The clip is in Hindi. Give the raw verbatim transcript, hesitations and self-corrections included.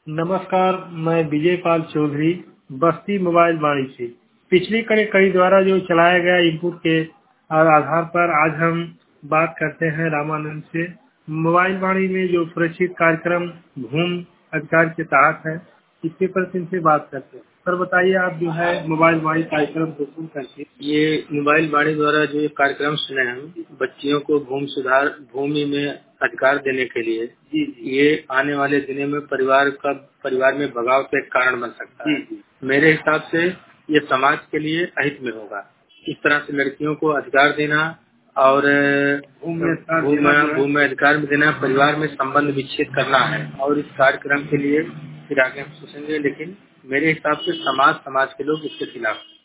नमस्कार, मैं विजय पाल चौधरी बस्ती मोबाइल वाणी से। पिछली कड़ी कड़ी द्वारा जो चलाया गया इनपुट के आधार पर आज हम बात करते हैं रामानंद से। मोबाइल वाणी में जो सुरक्षित कार्यक्रम भूमि अधिकार के तहत है, इसके पर इनसे बात करते हैं। सर बताइए, आप जो है मोबाइल वाणी कार्यक्रम को सुन करके ये मोबाइल वाणी द्वारा जो कार्यक्रम सुने हम बच्चियों को भूमि सुधार भूमि में अधिकार देने के लिए, जी जी ये आने वाले दिनों में परिवार का परिवार में भगाव का एक कारण बन सकता है। जी जी मेरे हिसाब से ये समाज के लिए अहित में होगा। इस तरह से लड़कियों को अधिकार देना और भूमि में अधिकार में देना, परिवार में संबंध विच्छेद करना है। और इस कार्यक्रम के लिए फिर आगे हम सोचेंगे, लेकिन मेरे हिसाब से समाज समाज के लोग इसके खिलाफ